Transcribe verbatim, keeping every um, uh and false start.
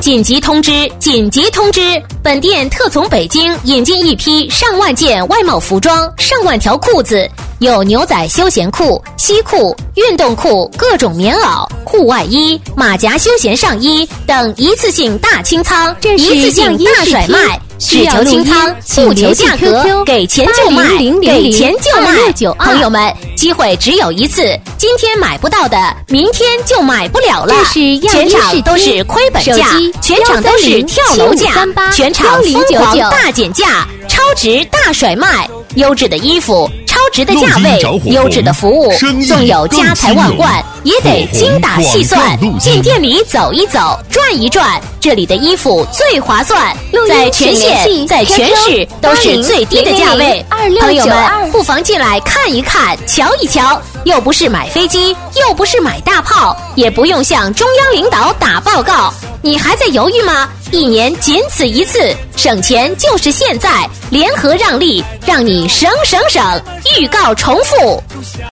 紧急通知！紧急通知！本店特从北京引进一批上万件外贸服装、上万条裤子，有牛仔休闲裤、西裤、运动裤、各种棉袄、户外衣、马甲休闲上衣等一次性大清仓，一次性大甩卖。只求清仓，不求价格，给钱就卖，给钱就卖。朋友们，机会只有一次，今天买不到的，明天就买不了了。全场都是亏本价，全场都是跳楼价，全场疯狂大减价，超值大甩卖，优质的衣服。超值的价位，优质的服务，纵有家财万贯，也得精打细算。进店里走一走，转一转，这里的衣服最划算，在全县，在全市都是最低的价位。朋友们，不妨进来看一看，瞧一瞧。又不是买飞机，又不是买大炮，也不用向中央领导打报告。你还在犹豫吗？一年仅此一次，省钱就是现在，联合让利，让你省省省。预告重复。